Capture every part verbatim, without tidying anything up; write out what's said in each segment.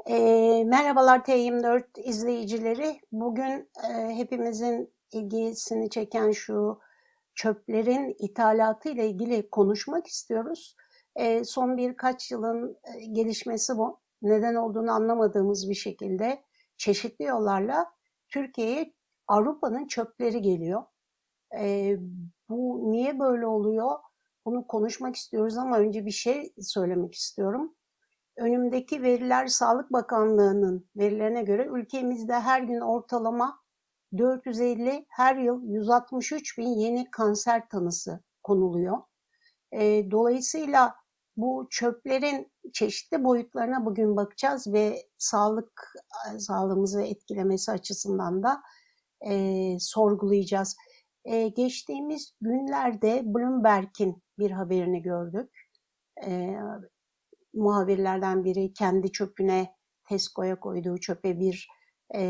E, merhabalar T yirmi dört izleyicileri. Bugün e, hepimizin ilgisini çeken şu çöplerin ithalatı ile ilgili konuşmak istiyoruz. E, son birkaç yılın e, gelişmesi bu. Neden olduğunu anlamadığımız bir şekilde çeşitli yollarla Türkiye'ye Avrupa'nın çöpleri geliyor. E, bu niye böyle oluyor? Bunu konuşmak istiyoruz ama önce bir şey söylemek istiyorum. Önümdeki veriler Sağlık Bakanlığı'nın verilerine göre ülkemizde her gün ortalama dört yüz elli, her yıl yüz altmış üç bin yeni kanser tanısı konuluyor. E, dolayısıyla bu çöplerin çeşitli boyutlarına bugün bakacağız ve sağlık sağlığımızı etkilemesi açısından da e, sorgulayacağız. E, geçtiğimiz günlerde Bloomberg'in bir haberini gördük. E, muhabirlerden biri kendi çöpüne, Tesco'ya koyduğu çöpe bir e,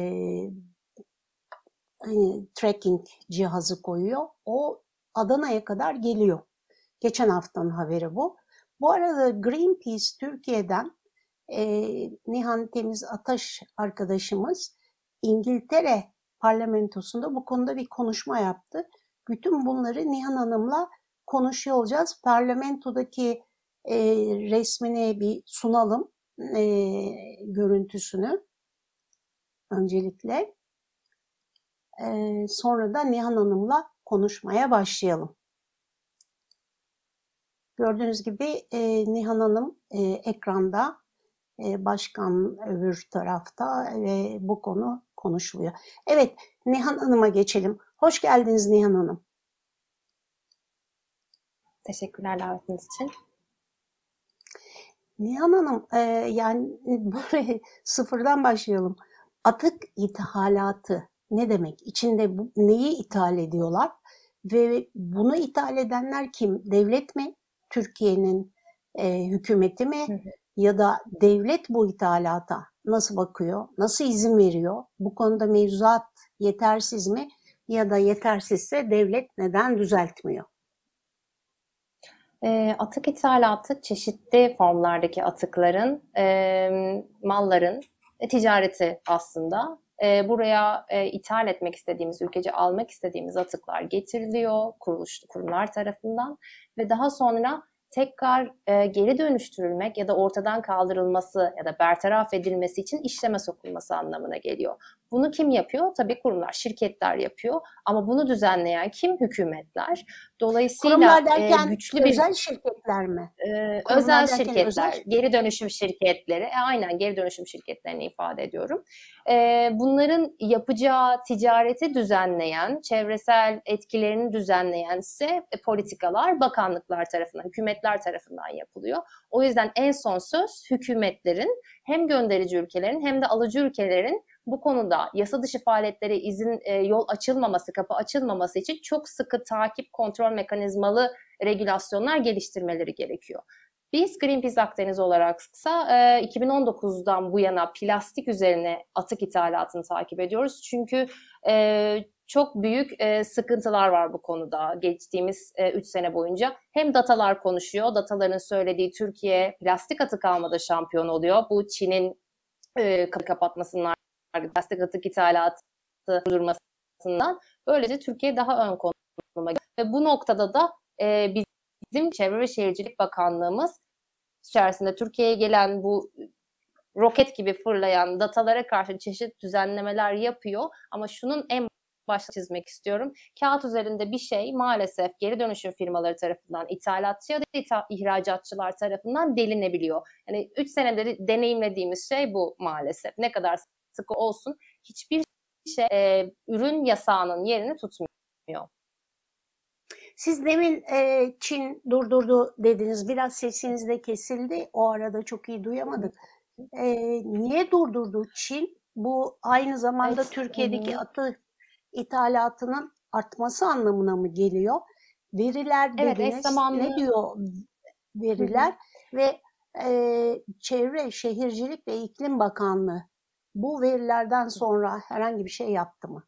hani tracking cihazı koyuyor. O Adana'ya kadar geliyor. Geçen haftanın haberi bu. Bu arada Greenpeace Türkiye'den e, Nihan Temiz Ataş arkadaşımız İngiltere parlamentosunda bu konuda bir konuşma yaptı. Bütün bunları Nihan Hanım'la konuşuyor olacağız. Parlamentodaki e, resmini bir sunalım, e, görüntüsünü öncelikle. E, sonra da Nihan Hanım'la konuşmaya başlayalım. Gördüğünüz gibi e, Nihan Hanım e, ekranda, e, başkan öbür tarafta ve bu konu konuşuluyor. Evet, Nihan Hanım'a geçelim. Hoş geldiniz Nihan Hanım. Teşekkürler davetiniz için. Nihan Hanım, e, yani böyle sıfırdan başlayalım. Atık ithalatı ne demek? İçinde bu, neyi ithal ediyorlar? Ve bunu ithal edenler kim? Devlet mi? Türkiye'nin e, hükümeti mi? Hı hı. Ya da devlet bu ithalata nasıl bakıyor? Nasıl izin veriyor? Bu konuda mevzuat yetersiz mi? Ya da yetersizse devlet neden düzeltmiyor? E, atık ithalatı çeşitli formlardaki atıkların, e, malların e, ticareti aslında. E, buraya e, ithal etmek istediğimiz, ülkece almak istediğimiz atıklar getiriliyor kuruluş, kurumlar tarafından ve daha sonra tekrar e, geri dönüştürülmek ya da ortadan kaldırılması ya da bertaraf edilmesi için işleme sokulması anlamına geliyor. Bunu kim yapıyor? Tabii kurumlar, şirketler yapıyor. Ama bunu düzenleyen kim? Hükümetler. Dolayısıyla Kurumlar e, derken güçlü bir özel şirketler mi? e, özel Kurumlar derken özel şirketler, geri dönüşüm şirketleri, e, aynen geri dönüşüm şirketlerini ifade ediyorum. E, bunların yapacağı ticareti düzenleyen, çevresel etkilerini düzenleyen ise e, politikalar bakanlıklar tarafından, hükümetler tarafından yapılıyor. O yüzden en son söz hükümetlerin, hem gönderici ülkelerin hem de alıcı ülkelerin bu konuda yasa dışı faaliyetlere izin e, yol açılmaması, kapı açılmaması için çok sıkı takip, kontrol mekanizmalı regülasyonlar geliştirmeleri gerekiyor. Biz Greenpeace Akdeniz olaraksa e, iki bin on dokuzdan bu yana plastik üzerine atık ithalatını takip ediyoruz. Çünkü e, çok büyük e, sıkıntılar var bu konuda geçtiğimiz üç e, sene boyunca. Hem datalar konuşuyor, dataların söylediği Türkiye plastik atık almada şampiyon oluyor. Bu Çin'in e, kapatmasından, plastik atık ithalatı durmasından. Böylece Türkiye daha ön konuma geliyor. Ve bu noktada da e, bizim Çevre ve Şehircilik Bakanlığımız içerisinde Türkiye'ye gelen bu roket gibi fırlayan datalara karşı çeşitli düzenlemeler yapıyor. Ama şunun en başta çizmek istiyorum. Kağıt üzerinde bir şey maalesef geri dönüşüm firmaları tarafından, ithalatçı ya da ita- ihracatçılar tarafından delinebiliyor. Yani üç senedir deneyimlediğimiz şey bu maalesef. Ne kadar sıkı olsun hiçbir şey e, ürün yasağının yerini tutmuyor. Siz demin e, Çin durdurdu dediniz. Biraz sesiniz de kesildi. O arada çok iyi duyamadık. E, niye durdurdu Çin? Bu aynı zamanda Evet, Türkiye'deki atık ithalatının artması anlamına mı geliyor? Veriler evet eş dediniz. Ne zamanlı. diyor veriler? Ve e, Çevre, Şehircilik ve İklim Bakanlığı bu verilerden sonra herhangi bir şey yaptı mı?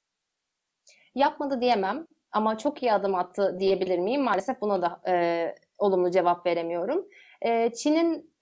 Yapmadı diyemem ama çok iyi adım attı diyebilir miyim? Maalesef buna da e, olumlu cevap veremiyorum. E, Çin'in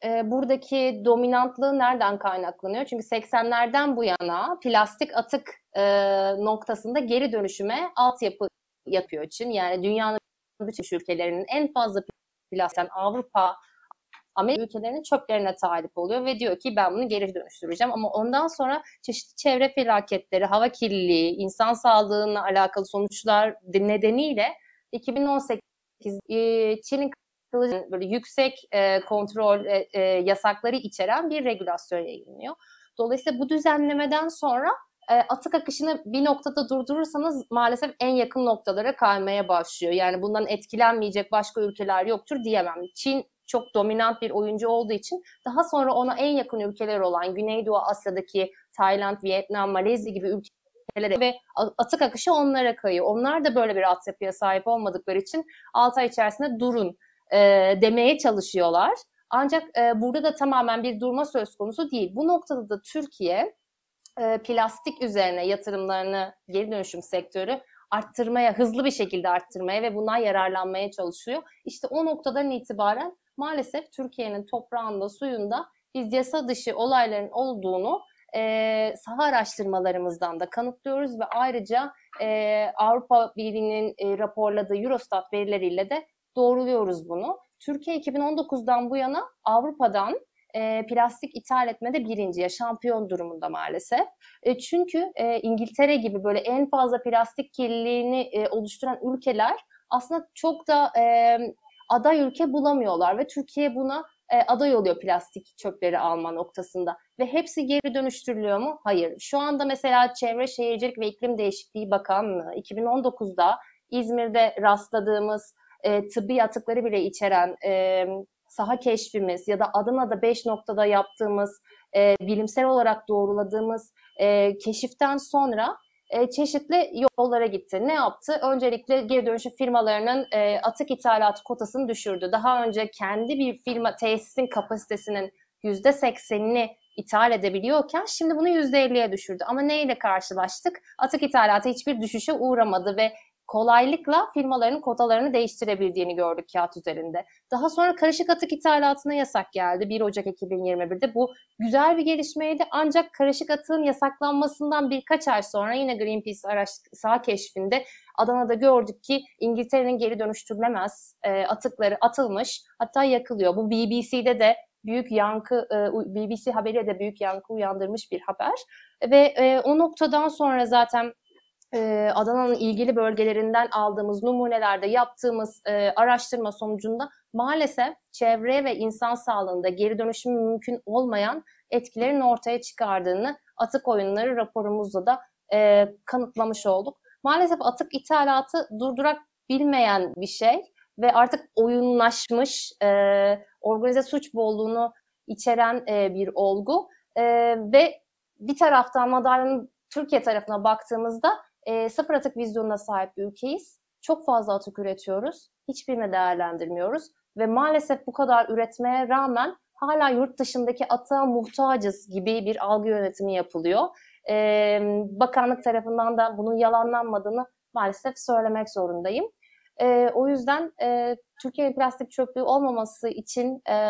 e, buradaki dominantlığı nereden kaynaklanıyor? Çünkü seksenlerden bu yana plastik atık e, noktasında geri dönüşüme altyapı yapıyor Çin. Yani dünyanın bütün ülkelerinin en fazla plastik, Avrupa, Amerika ülkelerinin çöplerine talip oluyor ve diyor ki ben bunu geri dönüştüreceğim. Ama ondan sonra çeşitli çevre felaketleri, hava kirliliği, insan sağlığına alakalı sonuçlar nedeniyle iki bin on sekiz Çin'in böyle yüksek e, kontrol e, e, yasakları içeren bir regülasyon yayınlıyor. Dolayısıyla bu düzenlemeden sonra e, atık akışını bir noktada durdurursanız maalesef en yakın noktalara kaymaya başlıyor. Yani bundan etkilenmeyecek başka ülkeler yoktur diyemem. Çin çok dominant bir oyuncu olduğu için daha sonra ona en yakın ülkeler olan Güneydoğu Asya'daki Tayland, Vietnam, Malezya gibi ülkelere ve atık akışı onlara kayıyor. Onlar da böyle bir altyapıya sahip olmadıkları için altı ay içerisinde durun e, demeye çalışıyorlar. Ancak e, burada da tamamen bir durma söz konusu değil. Bu noktada da Türkiye e, plastik üzerine yatırımlarını, geri dönüşüm sektörü arttırmaya, hızlı bir şekilde arttırmaya ve bundan yararlanmaya çalışıyor. İşte o noktadan itibaren maalesef Türkiye'nin toprağında, suyunda biz yasa dışı olayların olduğunu e, saha araştırmalarımızdan da kanıtlıyoruz ve ayrıca e, Avrupa Birliği'nin e, raporladığı Eurostat verileriyle de doğruluyoruz bunu. Türkiye iki bin on dokuzdan bu yana Avrupa'dan e, plastik ithal etmede birinciye, şampiyon durumunda maalesef. E, çünkü e, İngiltere gibi böyle en fazla plastik kirliliğini e, oluşturan ülkeler aslında çok da e, aday ülke bulamıyorlar ve Türkiye buna e, aday oluyor plastik çöpleri alma noktasında. Ve hepsi geri dönüştürülüyor mu? Hayır. Şu anda mesela Çevre Şehircilik ve İklim Değişikliği Bakanlığı iki bin on dokuzda İzmir'de rastladığımız e, tıbbi atıkları bile içeren e, saha keşfimiz ya da Adana'da beş noktada yaptığımız e, bilimsel olarak doğruladığımız e, keşiften sonra e, çeşitli yollara gitti. Ne yaptı? Öncelikle geri dönüşüm firmalarının e, atık ithalatı kotasını düşürdü. Daha önce kendi bir firma tesisin kapasitesinin yüzde seksenini ithal edebiliyorken şimdi bunu yüzde elliye düşürdü. Ama neyle karşılaştık? Atık ithalatı hiçbir düşüşe uğramadı ve kolaylıkla firmaların kotalarını değiştirebildiğini gördük kağıt üzerinde. Daha sonra karışık atık ithalatına yasak geldi bir Ocak iki bin yirmi birde. Bu güzel bir gelişmeydi ancak karışık atığın yasaklanmasından birkaç ay sonra yine Greenpeace araç, saha keşfinde Adana'da gördük ki İngiltere'nin geri dönüştürülemez e, atıkları atılmış, hatta yakılıyor. Bu B B C'de de büyük yankı, e, B B C haberi de büyük yankı uyandırmış bir haber. Ve e, o noktadan sonra zaten Adana'nın ilgili bölgelerinden aldığımız numunelerde yaptığımız e, araştırma sonucunda maalesef çevre ve insan sağlığında geri dönüşüm mümkün olmayan etkilerin ortaya çıkardığını atık oyunları raporumuzda da e, kanıtlamış olduk. Maalesef atık ithalatı durdurak bilmeyen bir şey ve artık oyunlaşmış, e, organize suç bolluğunu içeren e, bir olgu e, ve bir taraftan madalyonun Türkiye tarafına baktığımızda E, sıfır atık vizyonuna sahip bir ülkeyiz. Çok fazla atık üretiyoruz. Hiçbirini değerlendirmiyoruz. Ve maalesef bu kadar üretmeye rağmen hala yurt dışındaki atığa muhtacız gibi bir algı yönetimi yapılıyor. E, bakanlık tarafından da bunun yalanlanmadığını maalesef söylemek zorundayım. E, o yüzden e, Türkiye'nin plastik çöplüğü olmaması için e,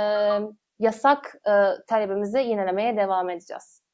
yasak e, talebimizi yinelemeye devam edeceğiz.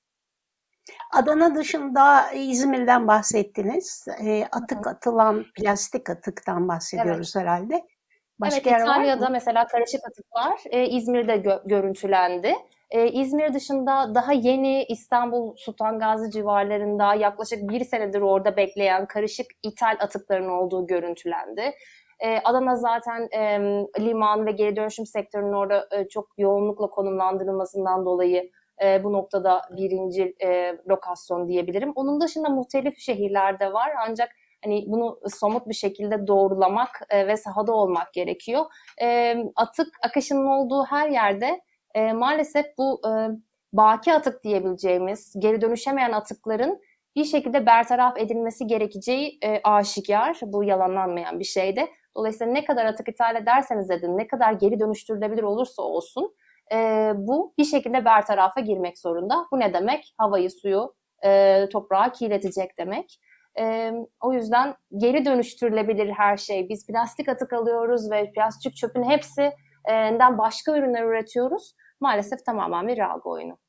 Adana dışında İzmir'den bahsettiniz. E, atık atılan plastik atıktan bahsediyoruz evet. herhalde. Başka evet, İtalya'da mesela karışık atık var. E, İzmir'de gö- görüntülendi. E, İzmir dışında daha yeni İstanbul Sultan Gazi civarlarında yaklaşık bir senedir orada bekleyen karışık ithal atıkların olduğu görüntülendi. E, Adana zaten e, liman ve geri dönüşüm sektörünün orada e, çok yoğunlukla konumlandırılmasından dolayı E, bu noktada birinci e, lokasyon diyebilirim. Onun dışında muhtelif şehirlerde var ancak hani bunu somut bir şekilde doğrulamak e, ve sahada olmak gerekiyor. E, atık akışının olduğu her yerde e, maalesef bu e, baki atık diyebileceğimiz geri dönüşemeyen atıkların bir şekilde bertaraf edilmesi gerekeceği e, aşikar. Bu yalanlanmayan bir şeydi. Dolayısıyla ne kadar atık ithal ederseniz edin, ne kadar geri dönüştürülebilir olursa olsun E, bu bir şekilde bertarafa girmek zorunda. Bu ne demek? Havayı, suyu, e, toprağı kirletecek demek. E, o yüzden geri dönüştürülebilir her şey. Biz plastik atık alıyoruz ve plastik çöpün hepsinden başka ürünler üretiyoruz. Maalesef tamamen bir algı oyunu.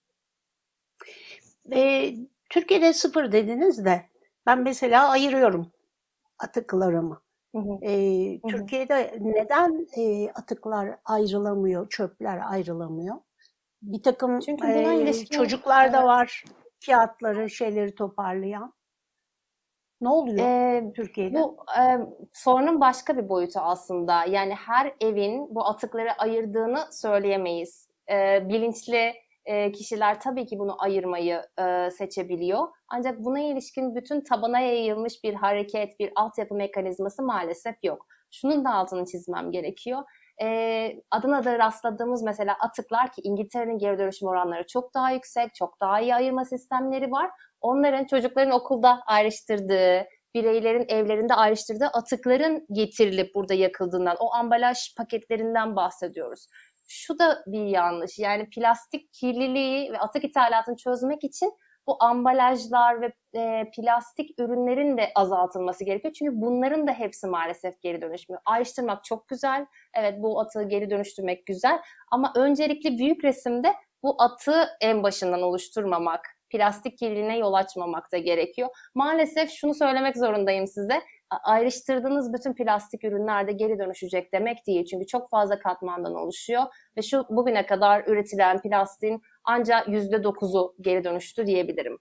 E, Türkiye'de sıfır dediniz de ben mesela ayırıyorum atıklarımı. Hı hı. E, Hı hı. Türkiye'de neden e, atıklar ayrılamıyor, çöpler ayrılamıyor? Bir takım Çünkü buna e, ilişkin çocuklar da var, kağıtları, şeyleri toparlayan. Ne oluyor Eee, Türkiye'de? bu, eee, sorunun başka bir boyutu aslında. Yani her evin bu atıkları ayırdığını söyleyemeyiz. Eee, bilinçli, eee, kişiler tabii ki bunu ayırmayı, eee, seçebiliyor. Ancak buna ilişkin bütün tabana yayılmış bir hareket, bir altyapı mekanizması maalesef yok. Şunun da altını çizmem gerekiyor. Eee, Adana'da rastladığımız mesela atıklar ki İngiltere'nin geri dönüşüm oranları çok daha yüksek, çok daha iyi ayırma sistemleri var. Onların çocukların okulda ayrıştırdığı, bireylerin evlerinde ayrıştırdığı atıkların getirilip burada yakıldığından, o ambalaj paketlerinden bahsediyoruz. Şu da bir yanlış. Yani plastik kirliliği ve atık ithalatını çözmek için bu ambalajlar ve e, plastik ürünlerin de azaltılması gerekiyor. Çünkü bunların da hepsi maalesef geri dönüşmüyor. Ayrıştırmak çok güzel. Evet, bu atığı geri dönüştürmek güzel. Ama öncelikli büyük resimde bu atığı en başından oluşturmamak, plastik kirliliğine yol açmamak da gerekiyor. Maalesef şunu söylemek zorundayım size. Ayrıştırdığınız bütün plastik ürünler de geri dönüşecek demek değil. Çünkü çok fazla katmandan oluşuyor ve şu bugüne kadar üretilen plastiğin ancak yüzde dokuzu geri dönüştü diyebilirim.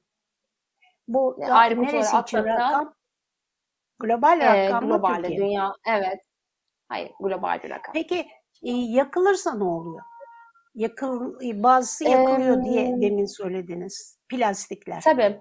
Bu da Ayrı kutulara neresi için atsak da rakam? Global e, rakam mı, globalde, Türkiye mi? dünya, evet, hayır, global bir rakam. Peki e, yakılırsa ne oluyor? Yakıl, e, bazısı E, yakılıyor diye demin söylediniz. Plastikler. tabii.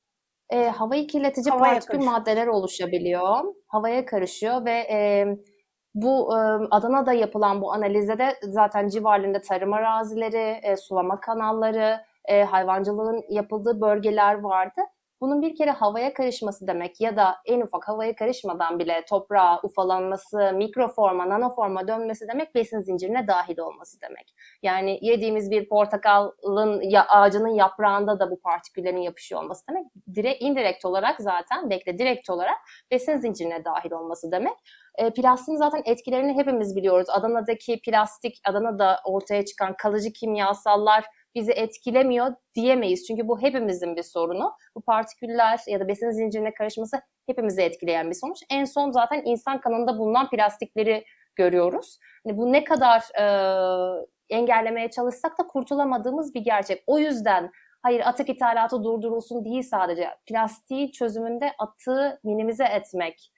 E, havayı kirletici Havaya partikül karışıyor. maddeler oluşabiliyor. Havaya karışıyor ve e, bu e, Adana'da yapılan bu analizde de zaten civarlarında tarım arazileri, e, sulama kanalları, e, hayvancılığın yapıldığı bölgeler vardı. Bunun bir kere havaya karışması demek ya da en ufak havaya karışmadan bile toprağa ufalanması, mikroforma, nanoforma dönmesi demek besin zincirine dahil olması demek. Yani yediğimiz bir portakalın ya, ağacının yaprağında da bu partiküllerin yapışıyor olması demek. Direkt, indirekt olarak zaten, belki de direkt olarak besin zincirine dahil olması demek. E, plastiğin zaten etkilerini hepimiz biliyoruz. Adana'daki plastik, Adana'da ortaya çıkan kalıcı kimyasallar bizi etkilemiyor diyemeyiz. Çünkü bu hepimizin bir sorunu. Bu partiküller ya da besin zincirine karışması hepimizi etkileyen bir sonuç. En son zaten insan kanında bulunan plastikleri görüyoruz. Yani bu ne kadar e, engellemeye çalışsak da kurtulamadığımız bir gerçek. O yüzden hayır, atık ithalatı durdurulsun değil, sadece plastiği çözümünde atığı minimize etmek,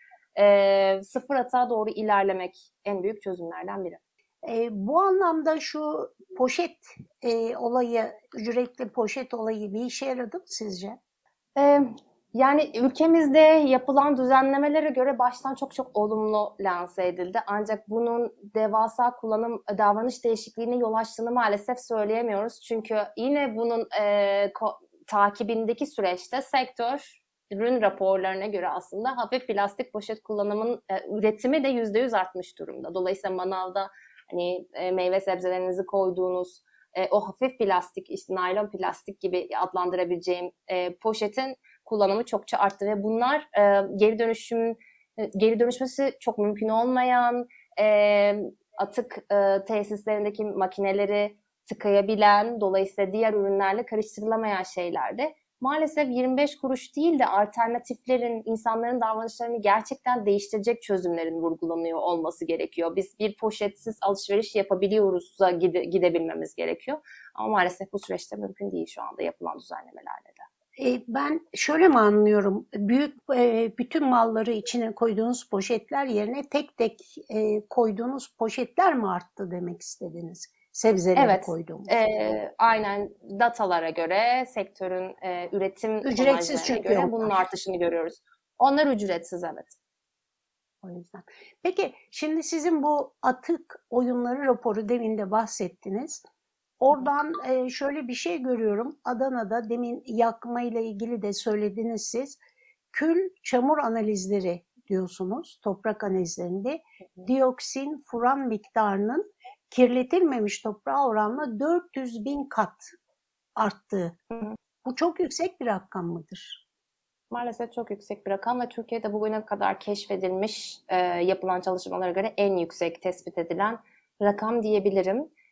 e, sıfır atığa doğru ilerlemek en büyük çözümlerden biri. E, bu anlamda şu poşet e, olayı, ücretli poşet olayı bir işe yaradı mı sizce? Ee, Yani ülkemizde yapılan düzenlemelere göre baştan çok çok olumlu lanse edildi. Ancak bunun devasa kullanım davranış değişikliğine yol açtığını maalesef söyleyemiyoruz. Çünkü yine bunun e, ko- takibindeki süreçte sektör ürün raporlarına göre aslında hafif plastik poşet kullanımının e, üretimi de yüzde yüz artmış durumda. Dolayısıyla manavda hani e, meyve sebzelerinizi koyduğunuz e, o hafif plastik, işte naylon plastik gibi adlandırabileceğim e, poşetin kullanımı çokça arttı ve bunlar e, geri dönüşüm e, geri dönüşmesi çok mümkün olmayan, e, atık e, tesislerindeki makineleri tıkayabilen, dolayısıyla diğer ürünlerle karıştırılamayan şeylerdi. Maalesef yirmi beş kuruş değil de alternatiflerin, insanların davranışlarını gerçekten değiştirecek çözümlerin vurgulanıyor olması gerekiyor. Biz bir poşetsiz alışveriş yapabiliyoruz'a gide, gidebilmemiz gerekiyor. Ama maalesef bu süreçte mümkün değil şu anda yapılan düzenlemelerle de. E, ben şöyle mi anlıyorum? Büyük e, bütün malları içine koyduğunuz poşetler yerine tek tek e, koyduğunuz poşetler mi arttı demek istediniz? Sebzeleri Evet, koyduğumuz. eee, aynen datalara göre, sektörün eee, üretim Ücretsiz tonajlarına çünkü göre bunun onlar. artışını görüyoruz. Onlar ücretsiz, evet. O yüzden. Peki şimdi sizin bu atık oyunları raporu demin de bahsettiniz. Oradan e, şöyle bir şey görüyorum. Adana'da demin yakma ile ilgili de söylediniz siz. Kül çamur analizleri diyorsunuz. Toprak analizlerinde dioksin, furan miktarının kirletilmemiş toprağa oranla dört yüz bin kat arttığı. Hı hı. Bu çok yüksek bir rakam mıdır? Maalesef çok yüksek bir rakam ve Türkiye'de bugüne kadar keşfedilmiş, eee, yapılan çalışmalara göre en yüksek tespit edilen rakam diyebilirim.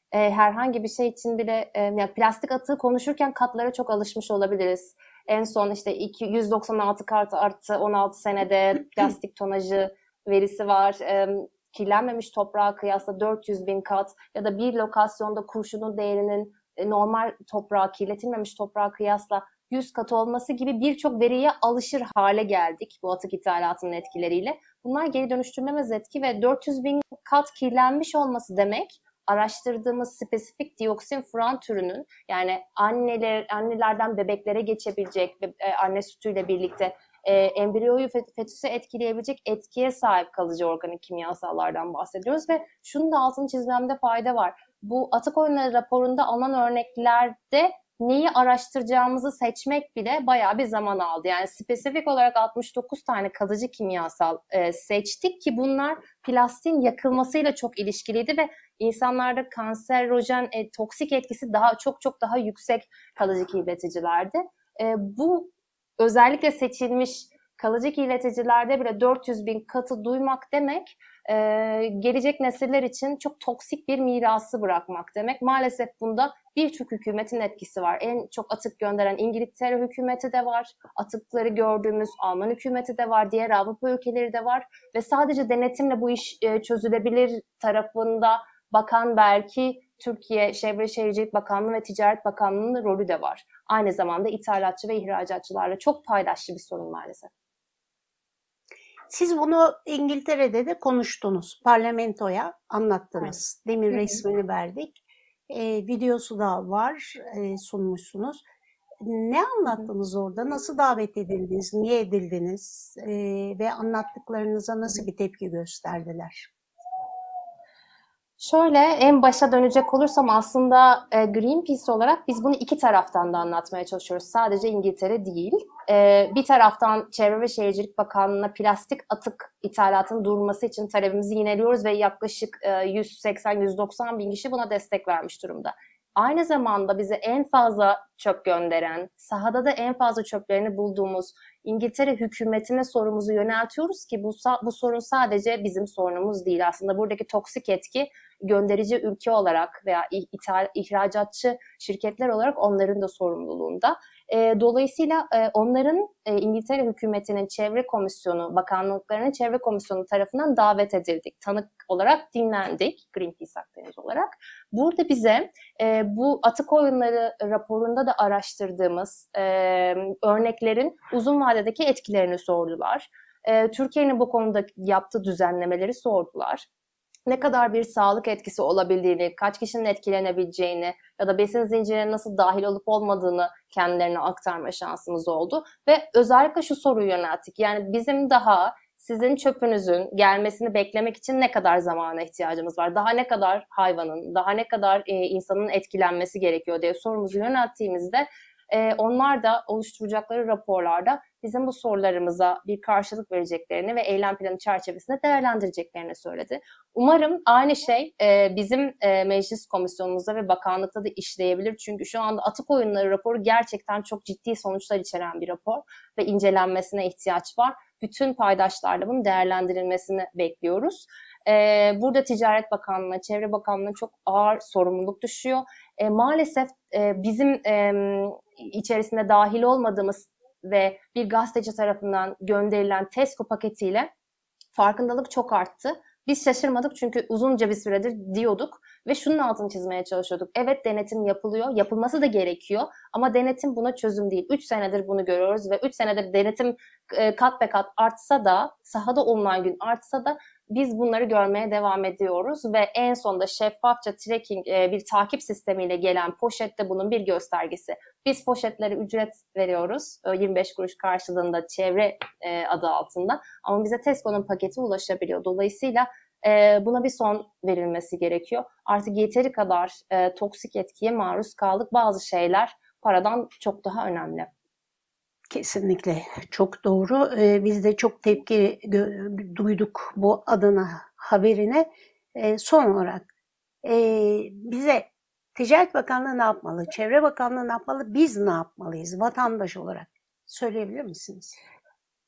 e, herhangi bir şey için bile e, yani plastik atığı konuşurken katlara çok alışmış olabiliriz. En son işte iki, yüz doksan altı kat artı on altı senede plastik tonajı verisi var. E, kirlenmemiş toprağa kıyasla dört yüz bin kat ya da bir lokasyonda kurşunun değerinin e, normal toprağa, kirletilmemiş toprağa kıyasla yüz kat olması gibi birçok veriye alışır hale geldik bu atık ithalatının etkileriyle. Bunlar geri dönüştürülemez etki ve dört yüz bin kat kirlenmiş olması demek araştırdığımız spesifik dioksin furan türünün, yani anneler annelerden bebeklere geçebilecek ve e, anne sütüyle birlikte e, embriyoyu fetüsü etkileyebilecek etkiye sahip kalıcı organik kimyasallardan bahsediyoruz ve şunun da altını çizmemde fayda var. Bu atık oyunları raporunda alınan örneklerde neyi araştıracağımızı seçmek bile bayağı bir zaman aldı. Yani spesifik olarak altmış dokuz tane kalıcı kimyasal e, seçtik ki bunlar plastiğin yakılmasıyla çok ilişkiliydi ve insanlarda kanserojen, e, toksik etkisi daha çok çok daha yüksek kalıcı kirleticilerdi. E, bu özellikle seçilmiş kalıcı kirleticilerde bile dört yüz bin katı duymak demek, e, gelecek nesiller için çok toksik bir mirası bırakmak demek. Maalesef bunda birçok hükümetin etkisi var. En çok atık gönderen İngiltere hükümeti de var. Atıkları gördüğümüz Alman hükümeti de var. Diğer Avrupa ülkeleri de var. Ve sadece denetimle bu iş e, çözülebilir tarafında bakan belki Türkiye Çevre Şehircilik Bakanlığı ve Ticaret Bakanlığı'nın rolü de var. Aynı zamanda ithalatçı ve ihracatçılarla çok paydaşlı bir sorun maalesef. Siz bunu İngiltere'de de konuştunuz. Parlamentoya anlattınız. Evet. Demin resmini verdik. E, videosu da var, e, sunmuşsunuz. Ne anlattınız orada? Nasıl davet edildiniz? Niye edildiniz? E, ve anlattıklarınıza nasıl bir tepki gösterdiler? Şöyle, en başa dönecek olursam aslında e, Greenpeace olarak biz bunu iki taraftan da anlatmaya çalışıyoruz. Sadece İngiltere değil. E, bir taraftan Çevre ve Şehircilik Bakanlığı'na plastik atık ithalatının durması için talebimizi yineliyoruz ve yaklaşık e, yüz seksen yüz doksan bin kişi buna destek vermiş durumda. Aynı zamanda bize en fazla çöp gönderen, sahada da en fazla çöplerini bulduğumuz İngiltere hükümetine sorumuzu yöneltiyoruz ki bu, bu sorun sadece bizim sorunumuz değil. Aslında buradaki toksik etki gönderici ülke olarak veya ithal, ihracatçı şirketler olarak onların da sorumluluğunda. E, dolayısıyla e, onların e, İngiltere hükümetinin çevre komisyonu, bakanlıklarının çevre komisyonu tarafından davet edildik. Tanık olarak dinlendik Greenpeace Akdeniz olarak. Burada bize e, bu atık oyunları raporunda da araştırdığımız e, örneklerin uzun vadedeki etkilerini sordular. E, Türkiye'nin bu konuda yaptığı düzenlemeleri sordular. Ne kadar bir sağlık etkisi olabildiğini, kaç kişinin etkilenebileceğini ya da besin zincirine nasıl dahil olup olmadığını kendilerine aktarma şansımız oldu. Ve özellikle şu soruyu yönelttik. Yani bizim daha sizin çöpünüzün gelmesini beklemek için ne kadar zamana ihtiyacımız var? Daha ne kadar hayvanın, daha ne kadar e, insanın etkilenmesi gerekiyor diye sorumuzu yönelttiğimizde e, onlar da oluşturacakları raporlarda bizim bu sorularımıza bir karşılık vereceklerini ve eylem planı çerçevesinde değerlendireceklerini söyledi. Umarım aynı şey e, bizim e, meclis komisyonumuzda ve bakanlıkta da işleyebilir. Çünkü şu anda atık oyunları raporu gerçekten çok ciddi sonuçlar içeren bir rapor ve incelenmesine ihtiyaç var. Bütün paydaşlarla bunun değerlendirilmesini bekliyoruz. Ee, burada Ticaret Bakanlığı'na, Çevre Bakanlığı'na çok ağır sorumluluk düşüyor. E, maalesef e, bizim e, içerisinde dahil olmadığımız ve bir gazeteci tarafından gönderilen TESCO paketiyle farkındalık çok arttı. Biz şaşırmadık çünkü uzunca bir süredir diyorduk ve şunun altını çizmeye çalışıyorduk. Evet, denetim yapılıyor, yapılması da gerekiyor ama denetim buna çözüm değil. üç senedir bunu görüyoruz ve üç senedir denetim kat be kat artsa da, sahada olunan gün artsa da biz bunları görmeye devam ediyoruz ve en sonunda şeffafça tracking, bir takip sistemiyle gelen poşette bunun bir göstergesi. Biz poşetlere ücret veriyoruz yirmi beş kuruş karşılığında çevre adı altında ama bize TESCO'nun paketi ulaşabiliyor. Dolayısıyla buna bir son verilmesi gerekiyor. Artık yeteri kadar toksik etkiye maruz kaldık. Bazı şeyler paradan çok daha önemli. Kesinlikle çok doğru. Ee, biz de çok tepki duyduk bu Adana haberine. Ee, son olarak e, bize Ticaret Bakanlığı ne yapmalı, Çevre Bakanlığı ne yapmalı, biz ne yapmalıyız vatandaş olarak? Söyleyebilir misiniz?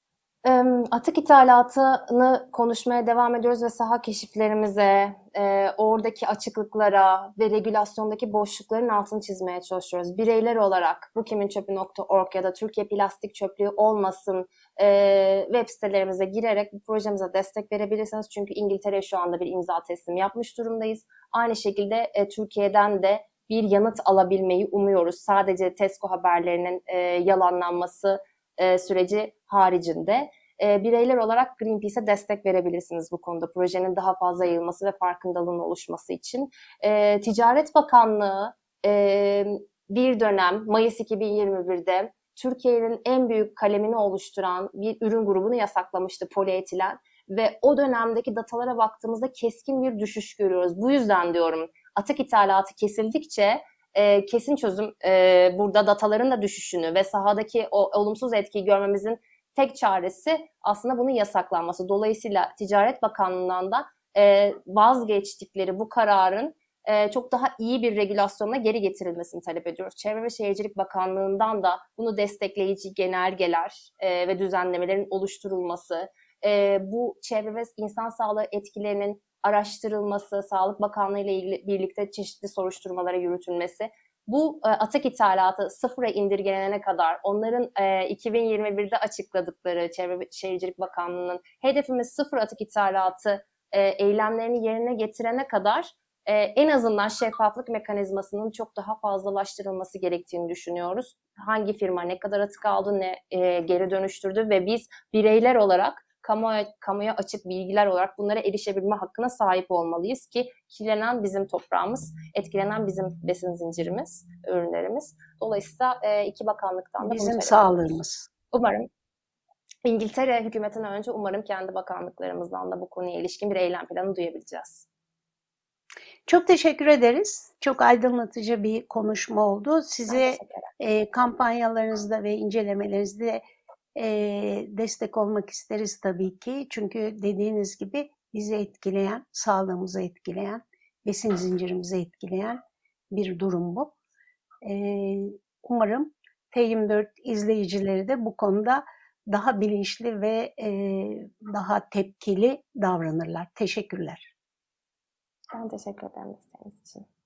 Emm, atık ithalatını konuşmaya devam ediyoruz ve saha keşiflerimize, eee, oradaki açıklıklara ve regülasyondaki boşlukların altını çizmeye çalışıyoruz. Bireyler olarak bu kimin çöpü nokta org ya da Türkiye Plastik Çöplüğü Olmasın eee, web sitelerimize girerek bu projemize destek verebilirsiniz. Çünkü İngiltere'ye şu anda bir imza teslimi yapmış durumdayız. Aynı şekilde e, Türkiye'den de bir yanıt alabilmeyi umuyoruz. Sadece Tesco haberlerinin e, yalanlanması e, süreci haricinde e, bireyler olarak Greenpeace'e destek verebilirsiniz bu konuda. Projenin daha fazla yayılması ve farkındalığın oluşması için. E, Ticaret Bakanlığı e, bir dönem Mayıs iki bin yirmi birde Türkiye'nin en büyük kalemini oluşturan bir ürün grubunu yasaklamıştı, polietilen. Ve o dönemdeki datalara baktığımızda keskin bir düşüş görüyoruz. Bu yüzden diyorum, atık ithalatı kesildikçe e, kesin çözüm e, burada dataların da düşüşünü ve sahadaki o olumsuz etkiyi görmemizin tek çaresi aslında bunun yasaklanması. Dolayısıyla Ticaret Bakanlığı'ndan da e, vazgeçtikleri bu kararın e, çok daha iyi bir regülasyona geri getirilmesini talep ediyoruz. Çevre ve Şehircilik Bakanlığı'ndan da bunu destekleyici genelgeler e, ve düzenlemelerin oluşturulması, e, bu çevre ve insan sağlığı etkilerinin araştırılması, Sağlık Bakanlığı ile ilgili birlikte çeşitli soruşturmalara yürütülmesi, bu e, atık ithalatı sıfıra indirgenene kadar, onların e, iki bin yirmi birde açıkladıkları Çevre ve Şehircilik Bakanlığı'nın hedefimiz sıfır atık ithalatı e, eylemlerini yerine getirene kadar e, en azından şeffaflık mekanizmasının çok daha fazlalaştırılması gerektiğini düşünüyoruz. Hangi firma ne kadar atık aldı, ne e, geri dönüştürdü ve biz bireyler olarak kamuya, kamuya açık bilgiler olarak bunlara erişebilme hakkına sahip olmalıyız ki kirlenen bizim toprağımız, etkilenen bizim besin zincirimiz, ürünlerimiz. Dolayısıyla e, iki bakanlıktan da bunu Bizim talep ediyoruz. sağlığımız. Umarım İngiltere hükümetinden önce umarım kendi bakanlıklarımızdan da bu konuya ilişkin bir eylem planı duyabileceğiz. Çok teşekkür ederiz. Çok aydınlatıcı bir konuşma oldu. Ben Size teşekkür ederim. e, kampanyalarınızda ve incelemelerinizde e, destek olmak isteriz tabii ki. Çünkü dediğiniz gibi bizi etkileyen, sağlığımızı etkileyen, besin zincirimizi etkileyen bir durum bu. E, umarım T yirmi dört izleyicileri de bu konuda daha bilinçli ve e, daha tepkili davranırlar. Teşekkürler. Ben teşekkür ederim desteğiniz için.